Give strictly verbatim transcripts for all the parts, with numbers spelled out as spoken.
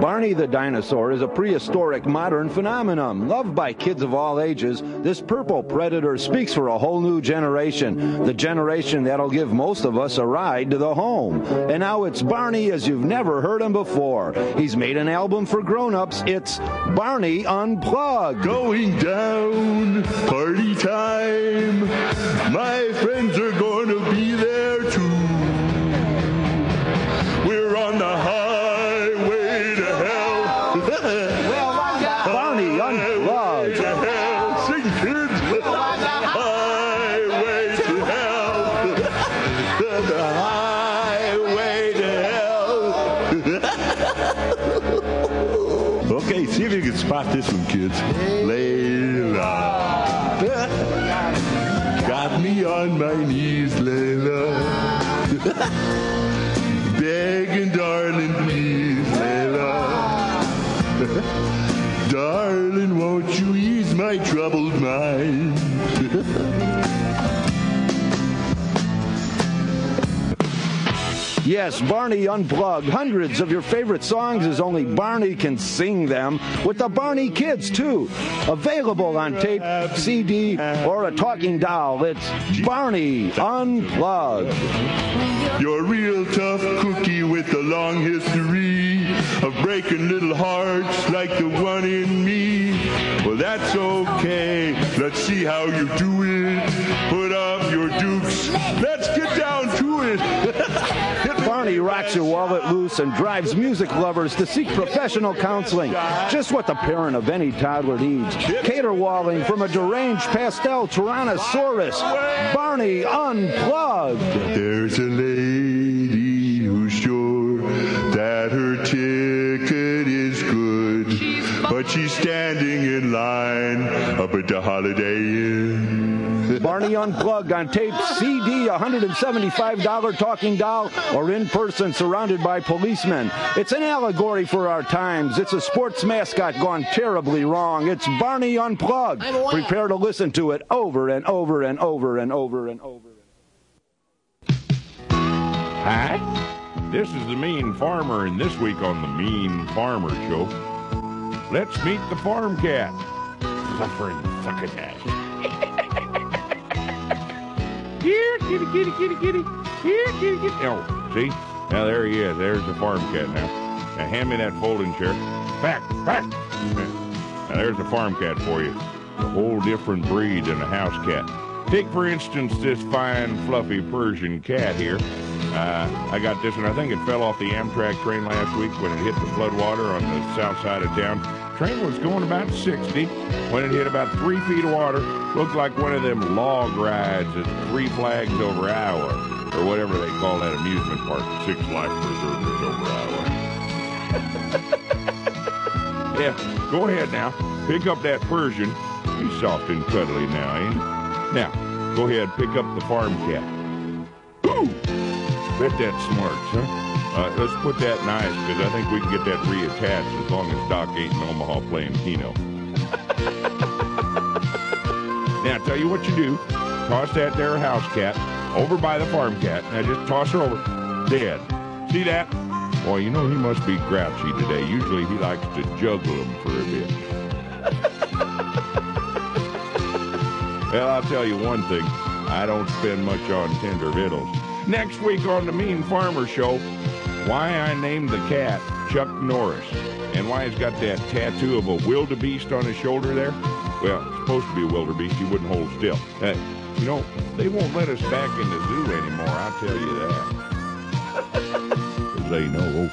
Barney the dinosaur is a prehistoric modern phenomenon. Loved by kids of all ages, this purple predator speaks for a whole new generation. The generation that'll give most of us a ride to the home. And now it's Barney as you've never heard him before. He's made an album for grown-ups. It's Barney Unplugged. Going down, party time. My friends are going to be there too. We're on the highway to hell. Well, Barney Unplugged. To hell. Sing, kids. Highway to hell. The highway to hell. Okay, see if you can spot this one, kids. Layla. Got me on my knees, Layla. Begging, darling, please, Layla. Darling, won't you ease my troubled mind? Yes, Barney Unplugged. Hundreds of your favorite songs as only Barney can sing them, with the Barney Kids, too. Available on tape, C D, or a talking doll. It's Barney Unplugged. You're a real tough cookie with a long history of breaking little hearts like the one in me. Well, that's okay. Let's see how you do it. Put up your dukes. Let's get down to it. Barney rocks your wallet loose and drives music lovers to seek professional counseling. Just what the parent of any toddler needs. Caterwauling from a deranged pastel Tyrannosaurus. Barney Unplugged. There's a lady who's sure that her ticket is good, but she's standing in line up at the Holiday Inn. Barney Unplugged on tape, C D, one hundred seventy-five dollars talking doll, or in person surrounded by policemen. It's an allegory for our times. It's a sports mascot gone terribly wrong. It's Barney Unplugged. Prepare to listen to it over and over and over and over and over. Hi, this is the Mean Farmer, and this week on the Mean Farmer Show, let's meet the farm cat. Suffering succotash. Here, kitty, kitty, kitty, kitty. Here, kitty, kitty. Oh, see? Now there he is. There's the farm cat now. Now hand me that folding chair. Back, back. Now there's the farm cat for you. A whole different breed than a house cat. Take, for instance, this fine, fluffy Persian cat here. Uh, I got this one. I think it fell off the Amtrak train last week when it hit the floodwater on the south side of town. Train was going about sixty. When it hit about three feet of water, looked like one of them log rides at Three Flags Over Iowa, or whatever they call that amusement park, Six Flags Preservers Over Iowa. Yeah, go ahead now. Pick up that Persian. He's soft and cuddly now, ain't he? Now, go ahead, pick up the farm cat. Ooh! Bet that's smart, huh? Uh, let's put that in ice, because I think we can get that reattached as long as Doc ain't in Omaha playing Keno. Now, I'll tell you what you do. Toss that there house cat over by the farm cat. Now, just toss her over. Dead. See that? Boy, you know he must be grouchy today. Usually he likes to juggle them for a bit. Well, I'll tell you one thing. I don't spend much on tender victuals. Next week on the Mean Farmer Show, why I named the cat Chuck Norris, and why he's got that tattoo of a wildebeest on his shoulder there. Well, it's supposed to be a wildebeest. He wouldn't hold still. Uh, you know, they won't let us back in the zoo anymore, I'll tell you that. Because they know.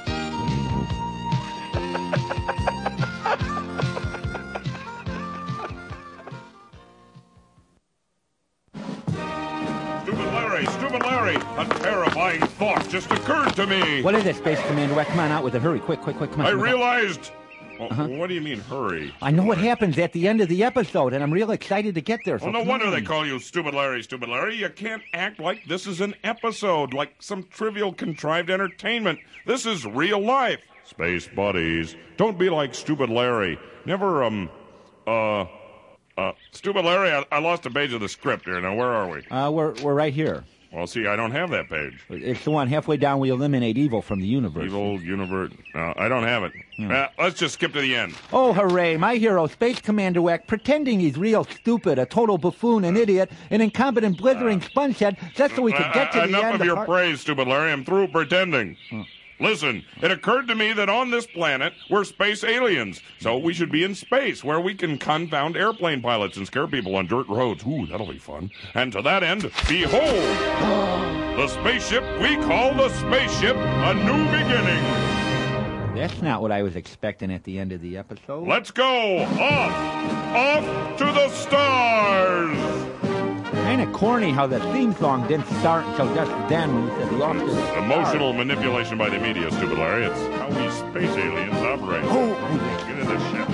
Stupid Larry, Stupid Larry, a terrifying thought just occurred to me. What is it, Space Commander? Well, come on out with it. Hurry, quick, quick, quick. Come on. I come on. realized... Well, Uh-huh. what do you mean, hurry? I know what happens at the end of the episode, and I'm real excited to get there. So Well, no come wonder on. they call you Stupid Larry, Stupid Larry. You can't act like this is an episode, like some trivial contrived entertainment. This is real life. Space buddies. Don't be like Stupid Larry. Never, um, uh, uh, Stupid Larry, I, I lost a page of the script here. Now, where are we? Uh, we're we're right here. Well, see, I don't have that page. It's the one halfway down we eliminate evil from the universe. Evil universe. No, I don't have it. Hmm. Uh, let's just skip to the end. Oh, hooray. My hero, Space Commander Wack, pretending he's real stupid, a total buffoon, an idiot, an incompetent, blithering spongehead, just so we could get to uh, the enough end. of your part- praise, stupid Larry. I'm through pretending. Hmm. Listen, it occurred to me that on this planet, we're space aliens. So we should be in space, where we can confound airplane pilots and scare people on dirt roads. Ooh, that'll be fun. And to that end, behold, the spaceship we call the Spaceship, a new beginning. That's not what I was expecting at the end of the episode. Let's go off, off to the stars. Kind of corny how the theme song didn't start until just then when you said the off to the stars. Emotional manipulation by the media, stupid Larry. It's how we space aliens operate. Oh, Get in this ship.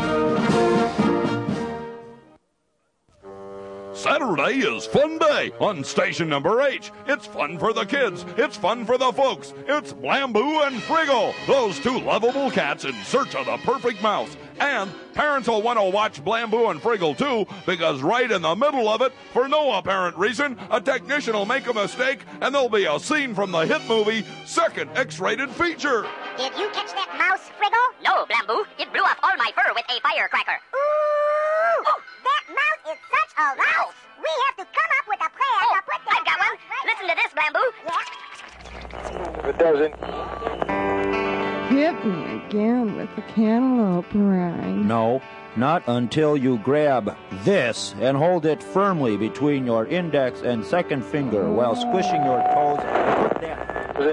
Saturday is fun day on station number H. It's fun for the kids. It's fun for the folks. It's Blambo and Friggle, those two lovable cats in search of the perfect mouse. And parents will want to watch Blambo and Friggle too, because right in the middle of it, for no apparent reason, a technician will make a mistake and there'll be a scene from the hit movie Second X-Rated Feature. Did you catch that mouse, Friggle? No, Blambo. It blew off all my fur with a firecracker. Ooh! Oh, that mouse is such a mouse. We have to come up with a plan oh, to put that I've got one. Listen to this, Blambo. Yeah. It doesn't. Hit me again with the cantaloupe rind. No, not until you grab this and hold it firmly between your index and second finger while squishing your toes. Put that. Does it?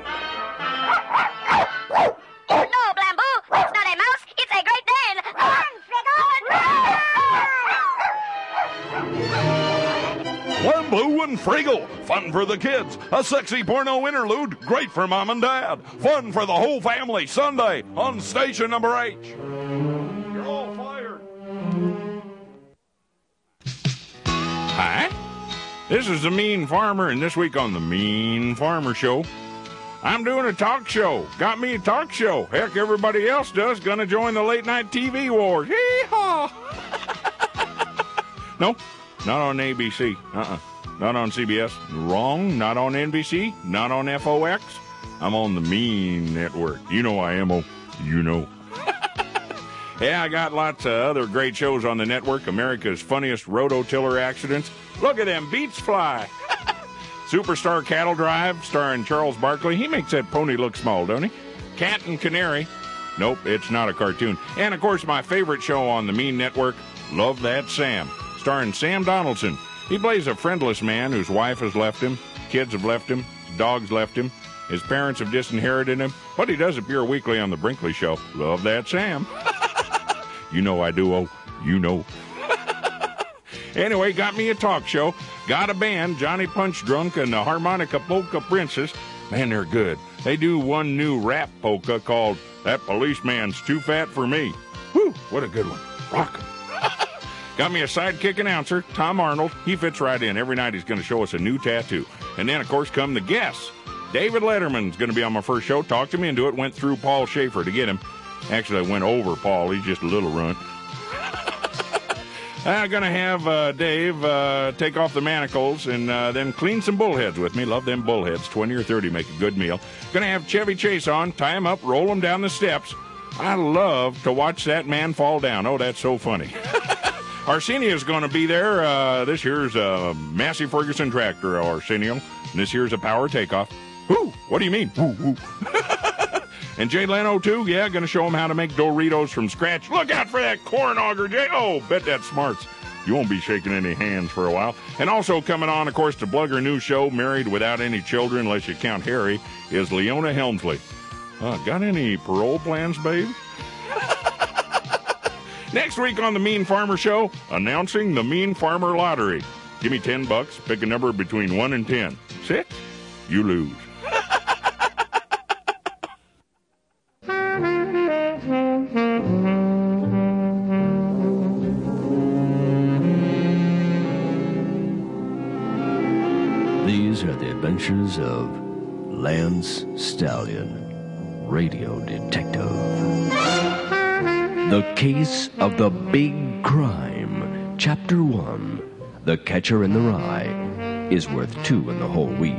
Oh, no, Blambo. It's not a mouse. It's a great Dane. Run, Friggle. Blambo and Friggle, fun for the kids. A sexy porno interlude, great for mom and dad. Fun for the whole family, Sunday on station number H. You're all fired. Hi, this is the Mean Farmer, and this week on the Mean Farmer Show, I'm doing a talk show. Got me a talk show. Heck, everybody else does. Gonna join the late night T V wars. Hee-haw! No. Not on A B C. Uh-uh. Not on C B S. Wrong. Not on N B C. Not on F O X. I'm on the Mean Network. You know I am. Oh, you know. Yeah, I got lots of other great shows on the network. America's Funniest Rototiller Accidents. Look at them beets fly. Superstar Cattle Drive, starring Charles Barkley. He makes that pony look small, don't he? Cat and Canary. Nope, it's not a cartoon. And, of course, my favorite show on the Mean Network, Love That Sam, starring Sam Donaldson. He plays a friendless man whose wife has left him, kids have left him, dogs left him, his parents have disinherited him, but he does appear weekly on The Brinkley Show. Love That Sam. You know I do, oh, you know. Anyway, got me a talk show. Got a band, Johnny Punch Drunk and the Harmonica Polka Princess. Man, they're good. They do one new rap polka called That Policeman's Too Fat for Me. Whew, what a good one. Rock 'em. Got me a sidekick announcer, Tom Arnold. He fits right in. Every night he's going to show us a new tattoo. And then, of course, come the guests. David Letterman's going to be on my first show. Talked to me into it. Went through Paul Schaefer to get him. Actually, I went over Paul. He's just a little runt. I'm going to have uh, Dave uh, take off the manacles and uh, then clean some bullheads with me. Love them bullheads. twenty or thirty make a good meal. Going to have Chevy Chase on, tie him up, roll him down the steps. I love to watch that man fall down. Oh, that's so funny. Arsenia's going to be there. Uh, this here's a Massey Ferguson tractor, Arsenio. And this here's a power takeoff. Whoo! What do you mean? Whoo, whoo. And Jay Leno, too. Yeah, going to show him how to make Doritos from scratch. Look out for that corn auger, Jay. Oh, bet that smarts. You won't be shaking any hands for a while. And also coming on, of course, to plug her new show, Married Without Any Children, unless you count Harry, is Leona Helmsley. Uh, got any parole plans, babe? Next week on the Mean Farmer Show, announcing the Mean Farmer Lottery. Give me ten bucks, pick a number between one and ten. Six? You lose. These are the adventures of Lance Stallion, radio detective. The Case of the Big Crime, Chapter one, The Catcher in the Rye. is worth two in the whole wheat.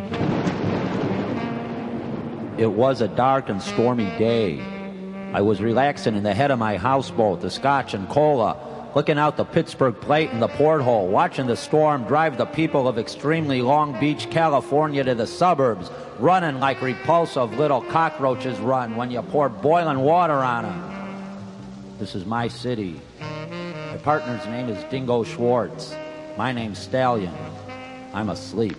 It was a dark and stormy day. I was relaxing in the head of my houseboat, the Scotch and Cola, looking out the Pittsburgh Plate in the porthole, watching the storm drive the people of extremely Long Beach, California to the suburbs, running like repulsive little cockroaches run when you pour boiling water on them. This is my city. My partner's name is Dingo Schwartz. My name's Stallion. I'm asleep.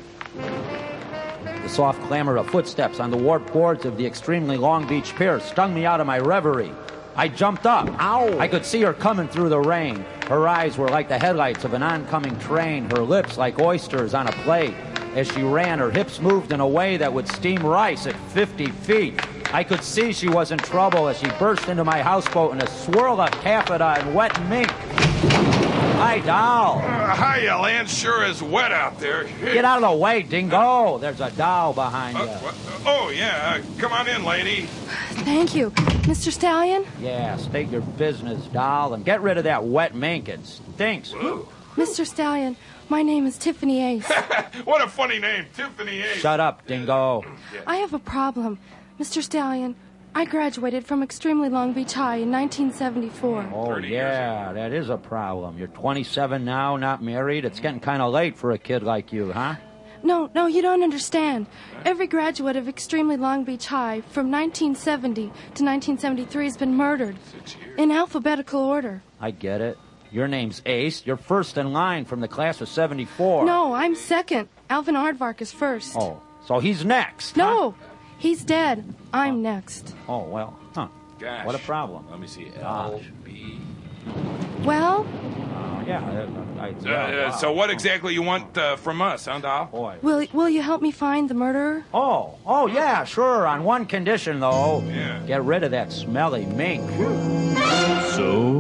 The soft clamor of footsteps on the warped boards of the extremely Long Beach pier stung me out of my reverie. I jumped up. Ow! I could see her coming through the rain. Her eyes were like the headlights of an oncoming train, her lips like oysters on a plate. As she ran, her hips moved in a way that would steam rice at fifty feet. I could see she was in trouble as she burst into my houseboat in a swirl of taffeta and wet mink. Hi, doll. Uh, hiya, Lance. Sure is wet out there. Get out of the way, Dingo. There's a doll behind Uh, you. what? Oh, yeah. Uh, come on in, lady. Thank you. Mister Stallion? Yeah, state your business, doll, and get rid of that wet mink. It stinks. Mister Stallion, my name is Tiffany Ace. What a funny name, Tiffany Ace. Shut up, Dingo. I have a problem. Mister Stallion, I graduated from Extremely Long Beach High in nineteen seventy-four. Oh, yeah, that is a problem. You're twenty-seven now, not married. It's getting kind of late for a kid like you, huh? No, no, you don't understand. Every graduate of Extremely Long Beach High from nineteen seventy to nineteen seventy-three has been murdered in alphabetical order. I get it. Your name's Ace. You're first in line from the class of seventy-four. No, I'm second. Alvin Aardvark is first. Oh, so he's next. No, he's dead. I'm next. Oh, well, huh. Gosh. What a problem. Let me see. Gosh. L, B. Well, Uh, yeah, I, I, Uh, yeah, uh, wow. so what exactly you want uh, from us, huh, doll? Boy. will will you help me find the murderer? Oh, oh, yeah, sure. On one condition, though. Yeah. Get rid of that smelly mink. So,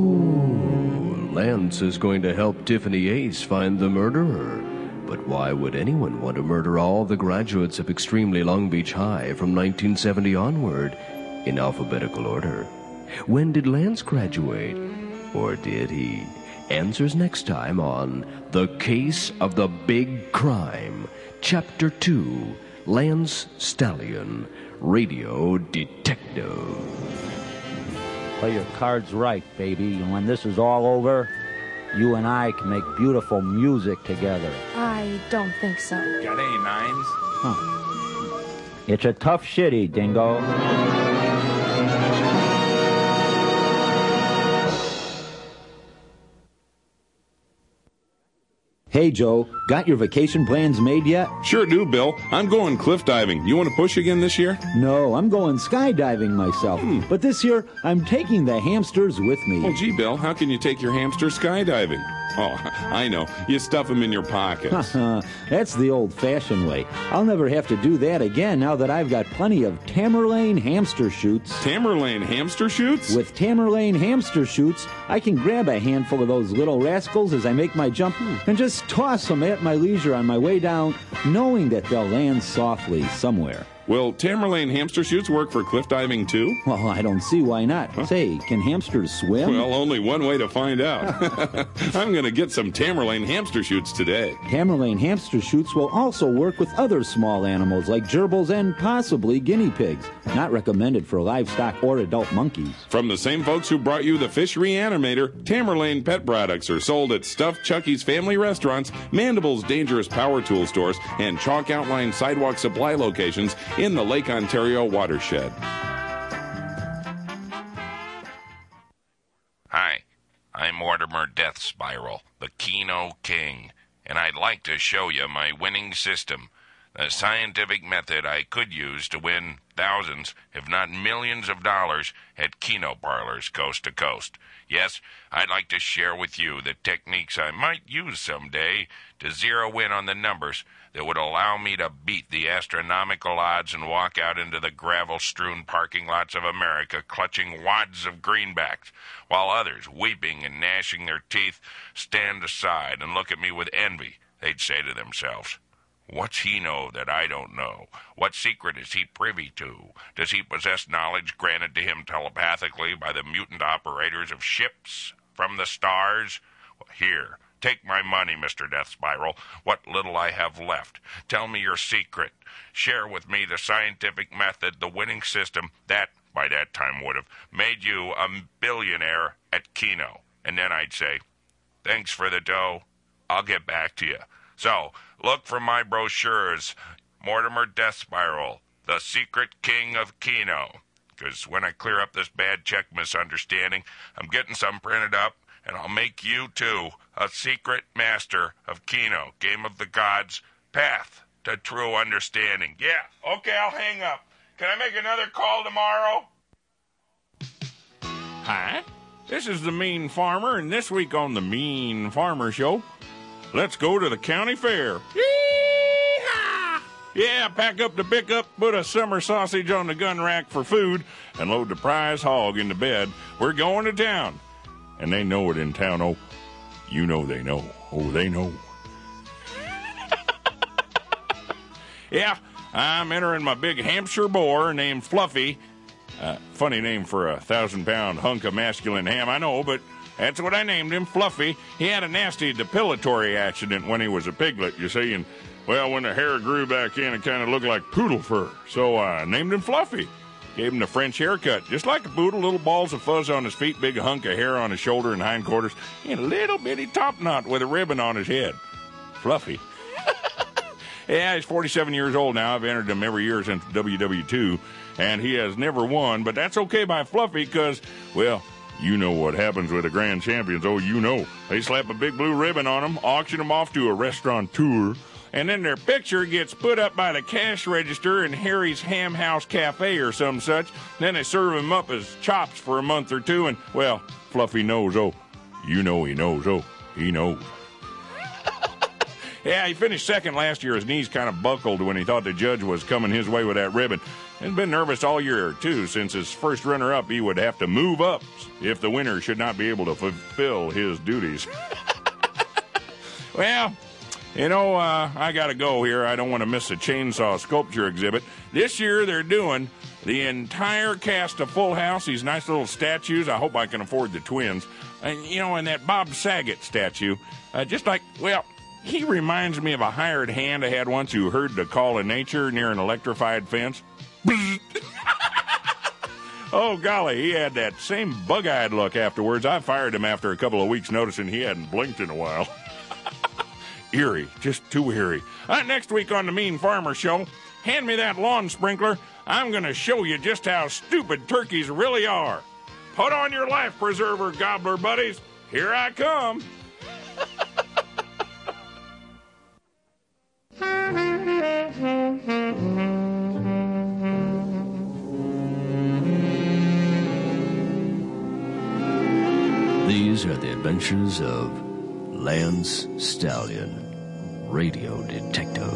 Lance is going to help Tiffany Ace find the murderer. But why would anyone want to murder all the graduates of Extremely Long Beach High from nineteen seventy onward in alphabetical order? When did Lance graduate? Or did he? Answers next time on The Case of the Big Crime, Chapter two, Lance Stallion, Radio Detective. Play your cards right, baby. And when this is all over, you and I can make beautiful music together. I don't think so. Got any nines? Huh. It's a tough shitty, Dingo. Hey, Joe, got your vacation plans made yet? Sure do, Bill. I'm going cliff diving. You want to push again this year? No, I'm going skydiving myself. But this year, I'm taking the hamsters with me. Well, gee, Bill, how can you take your hamster skydiving? Oh, I know. You stuff them in your pockets. That's the old-fashioned way. I'll never have to do that again now that I've got plenty of Tamerlane hamster chutes. Tamerlane hamster chutes? With Tamerlane hamster chutes, I can grab a handful of those little rascals as I make my jump and just toss them at my leisure on my way down, knowing that they'll land softly somewhere. Will Tamerlane hamster chutes work for cliff diving, too? Well, I don't see why not. Huh? Say, can hamsters swim? Well, only one way to find out. I'm going to get some Tamerlane hamster chutes today. Tamerlane hamster chutes will also work with other small animals like gerbils and possibly guinea pigs. Not recommended for livestock or adult monkeys. From the same folks who brought you the Fish Reanimator, Tamerlane pet products are sold at Stuffed Chucky's Family Restaurants, Mandible's Dangerous Power Tool Stores, and Chalk Outline Sidewalk Supply locations in the Lake Ontario watershed. Hi, I'm Mortimer Death Spiral, the Keno King, and I'd like to show you my winning system, the scientific method I could use to win thousands, if not millions of dollars at Keno parlors coast to coast. Yes, I'd like to share with you the techniques I might use someday to zero in on the numbers that would allow me to beat the astronomical odds and walk out into the gravel-strewn parking lots of America clutching wads of greenbacks, while others, weeping and gnashing their teeth, stand aside and look at me with envy. They'd say to themselves, "What's he know that I don't know? What secret is he privy to? Does he possess knowledge granted to him telepathically by the mutant operators of ships from the stars?" Well, here, Take my money, Mister Death Spiral, what little I have left. Tell me your secret. Share with me the scientific method, the winning system that, by that time, would have made you a billionaire at Keno. And then I'd say, thanks for the dough. I'll get back to you. So, look for my brochures, Mortimer Death Spiral, the secret king of Keno. Because when I clear up this bad check misunderstanding, I'm getting some printed up, and I'll make you, too, a secret master of Keno, Game of the Gods, path to true understanding. Yeah, okay, I'll hang up. Can I make another call tomorrow? Hi, this is the Mean Farmer, and this week on the Mean Farmer Show, let's go to the county fair. Yee-haw! Yeah, pack up the pickup, put a summer sausage on the gun rack for food, and load the prize hog in the bed. We're going to town. And they know it in town, oh, you know they know. Oh, they know. Yeah, I'm entering my big Hampshire boar named Fluffy. Uh, funny name for a thousand-pound hunk of masculine ham, I know, but that's what I named him, Fluffy. He had a nasty depilatory accident when he was a piglet, you see, and, well, when the hair grew back in, it kind of looked like poodle fur, so I named him Fluffy. Gave him the French haircut, just like a poodle, little balls of fuzz on his feet, big hunk of hair on his shoulder and hindquarters, and a little bitty top knot with a ribbon on his head. Fluffy. Yeah, he's forty-seven years old now. I've entered him every year since W W two, and he has never won, but that's okay by Fluffy because, well, you know what happens with the grand champions. Oh, you know. They slap a big blue ribbon on them, auction them off to a restaurateur, and then their picture gets put up by the cash register in Harry's Ham House Cafe or some such. Then they serve him up as chops for a month or two, and, well, Fluffy knows, oh, you know he knows, oh, he knows. Yeah, he finished second last year. His knees kind of buckled when he thought the judge was coming his way with that ribbon. He's been nervous all year, too, since his first runner-up, he would have to move up if the winner should not be able to fulfill his duties. Well, you know, uh, I got to go here. I don't want to miss a chainsaw sculpture exhibit. This year they're doing the entire cast of Full House, these nice little statues. I hope I can afford the twins. And, you know, and that Bob Saget statue, uh, just like, well... he reminds me of a hired hand I had once who heard the call of nature near an electrified fence. Oh, golly, he had that same bug-eyed look afterwards. I fired him after a couple of weeks noticing he hadn't blinked in a while. Eerie, just too eerie. Uh, next week on the Mean Farmer Show, hand me that lawn sprinkler. I'm going to show you just how stupid turkeys really are. Put on your life preserver, gobbler buddies. Here I come. These are the adventures of Lance Stallion, radio detective.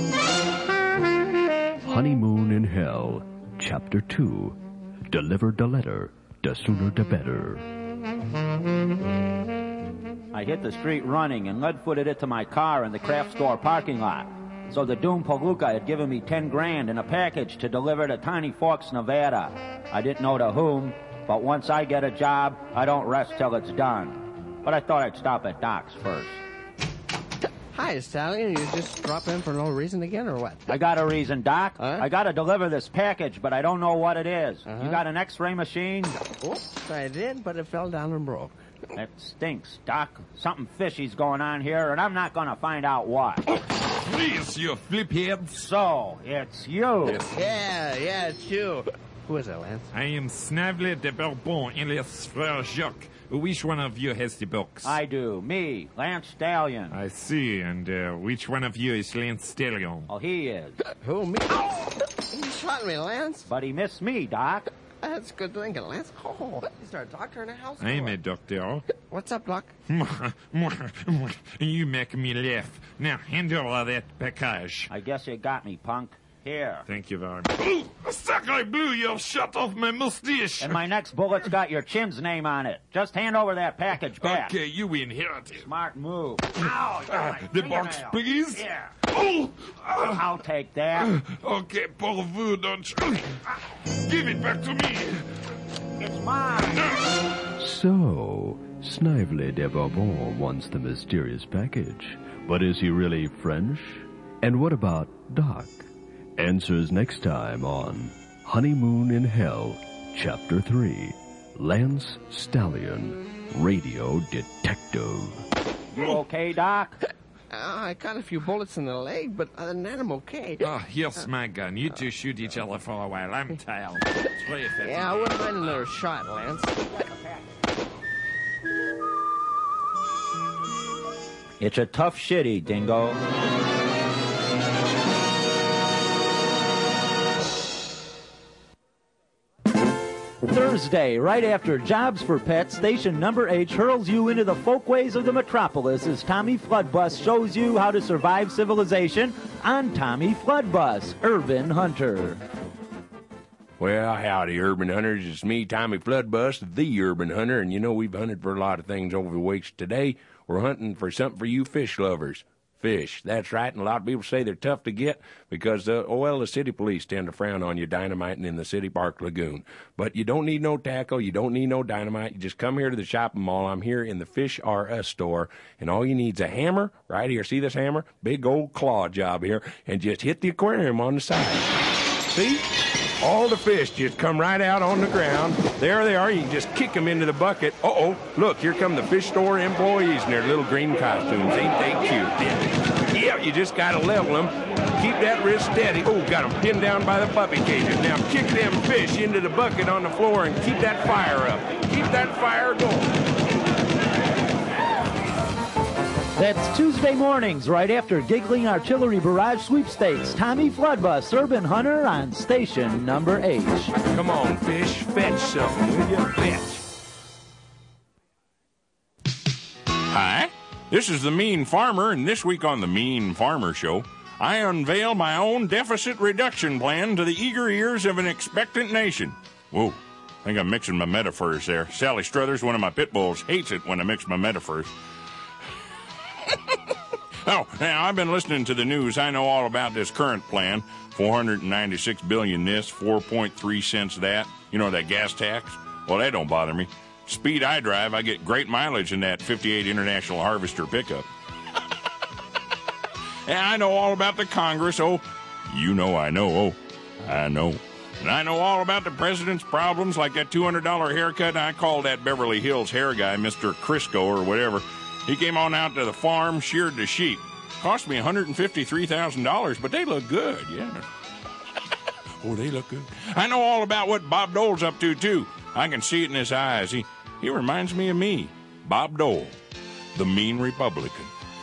Honeymoon in Hell, Chapter two. Delivered the letter, the sooner the better. I hit the street running and lead-footed it to my car in the craft store parking lot. So the Doom Palooka had given me ten grand in a package to deliver to Tiny Forks, Nevada. I didn't know to whom, but once I get a job, I don't rest till it's done. But I thought I'd stop at Doc's first. Hi, Stallion. You just drop in for no reason again, or what? I got a reason, Doc. Huh? I gotta deliver this package, but I don't know what it is. Uh-huh. You got an X-ray machine? Oops, I did, but it fell down and broke. That stinks, Doc. Something fishy's going on here, and I'm not gonna find out what. Please, you fliphead. So, it's you. Yeah, yeah, it's you. Who is it, Lance? I am Snavely de Bourbon, alias Frère Jacques. Which one of you has the box? I do. Me, Lance Stallion. I see, and uh, which one of you is Lance Stallion? Oh, he is. Who, me? Oh! You shot me, Lance. But he missed me, Doc. That's good thinking, Lance. Oh, is there a doctor in the house? I am a doctor. What's up, Doc? You make me laugh. Now, handle that package. I guess you got me, punk. Here. Thank you very much. Ooh, sacre bleu, you've shut off my mustache. And my next bullet's got your chin's name on it. Just hand over that package back. Okay, you inherit it. Smart move. Ow, uh, the box, please? Yeah. Oh! Uh, I'll take that. Okay, pour vous, don't you? Give it back to me. It's mine. So, Snively de Bourbon wants the mysterious package. But is he really French? And what about Doc? Answers next time on Honeymoon in Hell, Chapter three, Lance Stallion, Radio Detective. You okay, Doc? Uh, I got a few bullets in the leg, but other than that, I'm okay. Oh, here's my gun. You two shoot each other for a while. I'm tired. Yeah, I wouldn't mind another shot, Lance. It's a tough shitty, Dingo. Thursday, right after Jobs for Pets, station number H hurls you into the folkways of the metropolis as Tommy Floodbus shows you how to survive civilization on Tommy Floodbus, Urban Hunter. Well, howdy, Urban Hunters. It's me, Tommy Floodbus, the Urban Hunter, and you know we've hunted for a lot of things over the weeks. Today, we're hunting for something for you fish lovers. Fish, that's right, and a lot of people say they're tough to get because, uh, oh, well, the city police tend to frown on you dynamiting in the City Park Lagoon. But you don't need no tackle, you don't need no dynamite. You just come here to the shopping mall. I'm here in the Fish R Us store, and all you need's a hammer right here. See this hammer? Big old claw job here, and just hit the aquarium on the side. See? All the fish just come right out on the ground. There they are. You can just kick them into the bucket. Uh-oh. Look, here come the fish store employees in their little green costumes. Ain't they cute? Yeah, yeah, you just got to level them. Keep that wrist steady. Oh, got them pinned down by the puppy cages. Now kick them fish into the bucket on the floor and keep that fire up. Keep that fire going. That's Tuesday mornings, right after Giggling Artillery Barrage Sweepstakes. Tommy Floodbus, Urban Hunter on station number H. Come on, fish, fetch something, will you? Fetch. Hi, this is the Mean Farmer, and this week on the Mean Farmer Show, I unveil my own deficit reduction plan to the eager ears of an expectant nation. Whoa, I think I'm mixing my metaphors there. Sally Struthers, one of my pit bulls, hates it when I mix my metaphors. Oh, now, I've been listening to the news. I know all about this current plan. four hundred ninety-six billion dollars this, four point three cents that. You know, that gas tax? Well, that don't bother me. Speed I drive, I get great mileage in that fifty-eight International Harvester pickup. And I know all about the Congress. Oh, you know I know. Oh, I know. And I know all about the president's problems, like that two hundred dollars haircut. I called that Beverly Hills hair guy Mister Crisco or whatever. He came on out to the farm, sheared the sheep. Cost me one hundred fifty-three thousand dollars, but they look good, yeah. Oh, they look good. I know all about what Bob Dole's up to, too. I can see it in his eyes. He, he reminds me of me, Bob Dole, the mean Republican.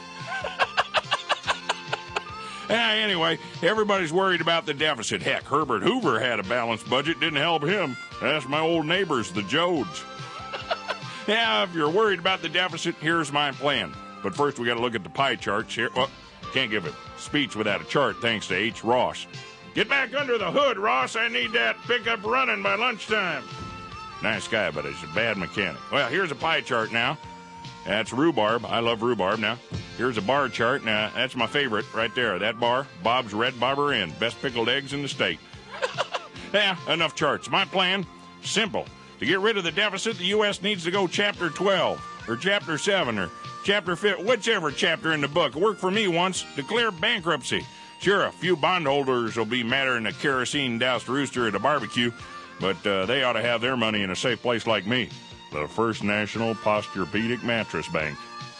Yeah, anyway, everybody's worried about the deficit. Heck, Herbert Hoover had a balanced budget, didn't help him. That's my old neighbors, the Jodes. Yeah, if you're worried about the deficit, here's my plan. But first, we got to look at the pie charts here. Well, can't give a speech without a chart, thanks to H. Ross. Get back under the hood, Ross. I need that pickup running by lunchtime. Nice guy, but he's a bad mechanic. Well, here's a pie chart now. That's rhubarb. I love rhubarb. Now, here's a bar chart. Now, that's my favorite right there. That bar, Bob's Red Bobber Inn. Best pickled eggs in the state. Yeah, enough charts. My plan, simple. To get rid of the deficit, the U S needs to go Chapter twelve, or Chapter seven, or Chapter five, whichever chapter in the book. It worked for me once. Declare bankruptcy. Sure, a few bondholders will be madder than a kerosene-doused rooster at a barbecue, but uh, they ought to have their money in a safe place like me. The First National Posturepedic Mattress Bank.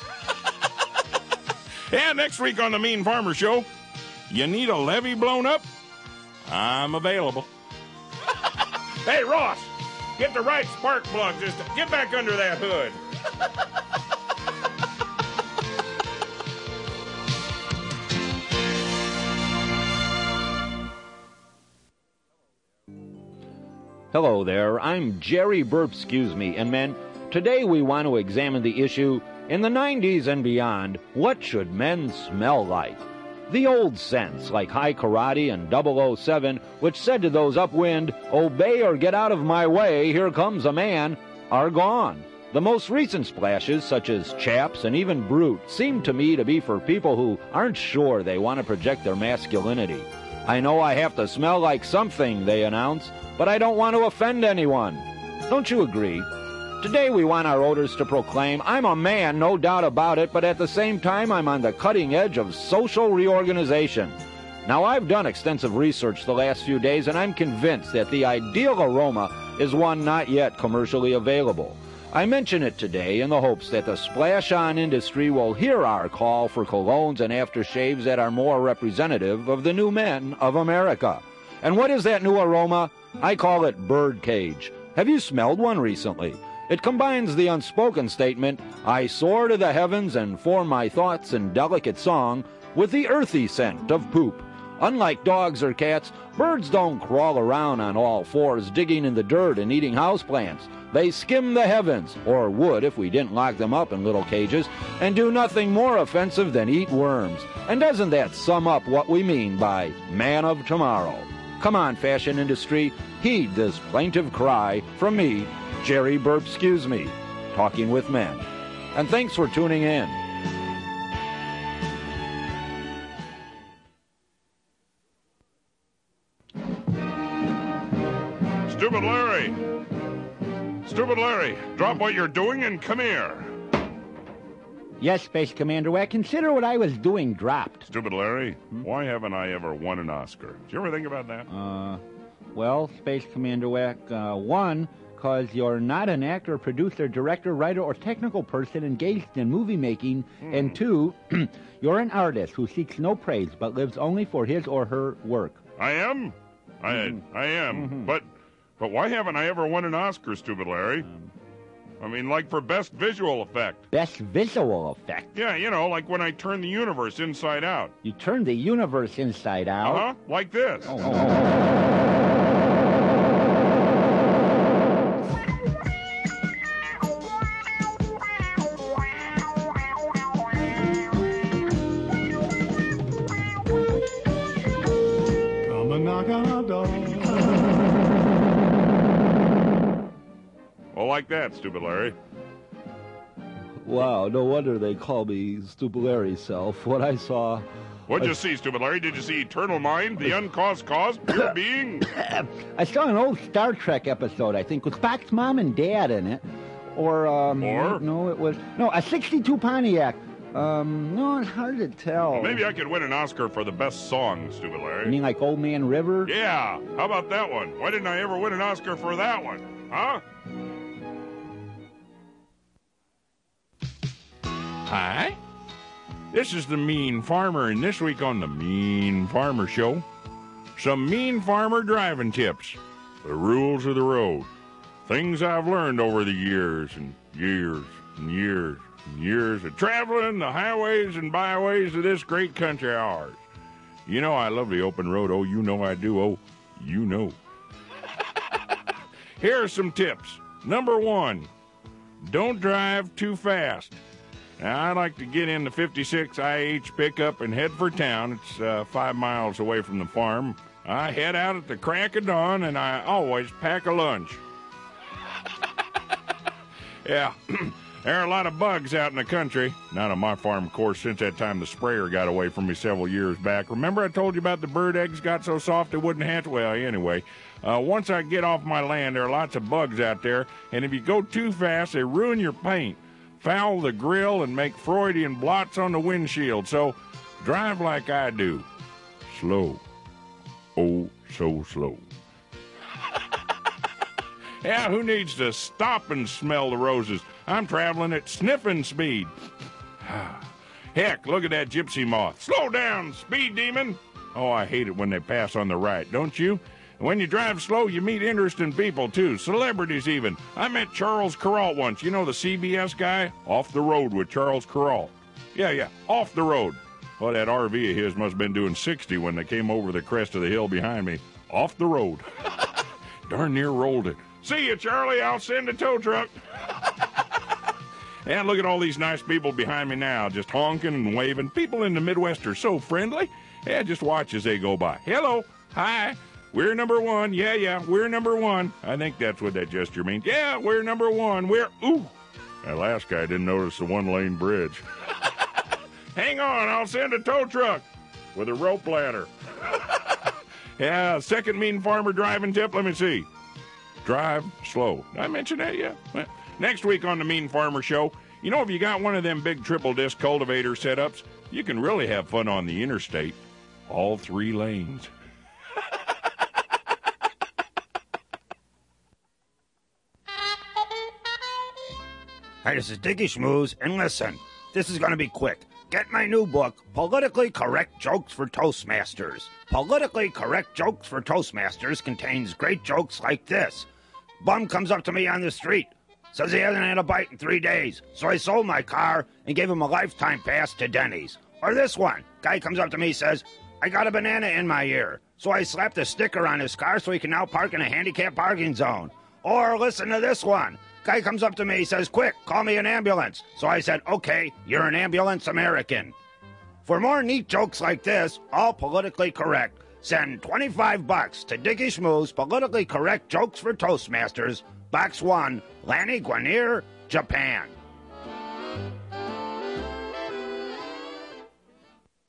And next week on the Mean Farmer Show, you need a levee blown up? I'm available. Hey, Ross! Get the right spark plug. Just get back under that hood. Hello there, I'm Jerry Burp, excuse me, and men, today we want to examine the issue, in the nineties and beyond, what should men smell like? The old sense, like High Karate and double oh seven, which said to those upwind, obey or get out of my way, here comes a man, are gone. The most recent splashes, such as Chaps and even Brute, seem to me to be for people who aren't sure they want to project their masculinity. I know I have to smell like something, they announce, but I don't want to offend anyone. Don't you agree? Today we want our odors to proclaim, I'm a man, no doubt about it, but at the same time I'm on the cutting edge of social reorganization. Now, I've done extensive research the last few days, and I'm convinced that the ideal aroma is one not yet commercially available. I mention it today in the hopes that the splash-on industry will hear our call for colognes and aftershaves that are more representative of the new men of America. And what is that new aroma? I call it birdcage. Have you smelled one recently? It combines the unspoken statement, I soar to the heavens and form my thoughts in delicate song, with the earthy scent of poop. Unlike dogs or cats, birds don't crawl around on all fours digging in the dirt and eating houseplants. They skim the heavens, or would if we didn't lock them up in little cages, and do nothing more offensive than eat worms. And doesn't that sum up what we mean by man of tomorrow? Come on, fashion industry, heed this plaintive cry from me, Jerry Burp, excuse me, talking with men. And thanks for tuning in. Stupid Larry! Stupid Larry, drop what you're doing and come here. Yes, Space Commander Wack, consider what I was doing dropped. Stupid Larry, hmm? Why haven't I ever won an Oscar? Did you ever think about that? Uh, well, Space Commander Wack, uh, one, because you're not an actor, producer, director, writer, or technical person engaged in movie making, hmm. and two, you're an artist who seeks no praise but lives only for his or her work. I am? I, mm-hmm. I am, mm-hmm. but... But why haven't I ever won an Oscar, Stupid Larry? Um, I mean, like for Best Visual Effect. Best Visual Effect? Yeah, you know, like when I turn the universe inside out. You turn the universe inside out? Uh-huh, like this. Oh, oh. Come and knock on our door. Well, like that, Stupid Larry. Wow, no wonder they call me Stupid Larry self. What I saw... What'd I... you see, Stupid Larry? Did you see Eternal Mind, the uncaused cause, pure being? I saw an old Star Trek episode, I think, with Spock's mom and dad in it. Or, um... Or? No, it was... No, a sixty-two Pontiac. Um, no, it's hard to tell. Well, maybe I could win an Oscar for the best song, Stupid Larry. You mean like Old Man River? Yeah, how about that one? Why didn't I ever win an Oscar for that one? Huh? Hi, this is the Mean Farmer, and this week on the Mean Farmer Show, some Mean Farmer driving tips, the rules of the road, things I've learned over the years and years and years and years of traveling the highways and byways of this great country of ours. You know I love the open road. Oh, you know I do. Oh, you know. Here are some tips. Number one, don't drive too fast. Now, I like to get in the fifty-six I H pickup and head for town. It's uh, five miles away from the farm. I head out at the crack of dawn, and I always pack a lunch. Yeah, there are a lot of bugs out in the country. Not on my farm, of course, since that time the sprayer got away from me several years back. Remember I told you about the bird eggs got so soft they wouldn't hatch? Well, anyway, uh, once I get off my land, there are lots of bugs out there, and if you go too fast, they ruin your paint, foul the grill, and make Freudian blots on the windshield. So drive like I do. Slow. Oh, so slow. Yeah, who needs to stop and smell the roses? I'm traveling at sniffing speed. Heck, look at that gypsy moth. Slow down, speed demon. Oh, I hate it when they pass on the right, don't you? When you drive slow, you meet interesting people, too. Celebrities, even. I met Charles Kuralt once. You know, the C B S guy? Off the road with Charles Kuralt. Yeah, yeah, off the road. Well, that R V of his must have been doing sixty when they came over the crest of the hill behind me. Off the road. Darn near rolled it. See you, Charlie. I'll send a tow truck. And look at all these nice people behind me now, just honking and waving. People in the Midwest are so friendly. Yeah, just watch as they go by. Hello. Hi. We're number one. Yeah, yeah, we're number one. I think that's what that gesture means. Yeah, we're number one. We're... Ooh. That last guy didn't notice the one-lane bridge. Hang on, I'll send a tow truck with a rope ladder. Yeah, second Mean Farmer driving tip. Let me see. drive slow. Did I mention that yet? Well, next week on the Mean Farmer Show, you know, if you got one of them big triple disc cultivator setups, you can really have fun on the interstate. All three lanes. Hey, this is Diggy Schmooze, and listen, this is going to be quick. Get my new book, Politically Correct Jokes for Toastmasters. Politically Correct Jokes for Toastmasters contains great jokes like this. Bum comes up to me on the street, says he hasn't had a bite in three days, so I sold my car and gave him a lifetime pass to Denny's. Or this one, guy comes up to me, says, I got a banana in my ear, so I slapped a sticker on his car so he can now park in a handicapped parking zone. Or listen to this one. Guy comes up to me, says, quick, call me an ambulance. So I said, okay, you're an ambulance American. For more neat jokes like this, all politically correct, send twenty-five bucks to Diggy Schmooze, Politically Correct Jokes for Toastmasters, Box one, Lanny Guinier, Japan.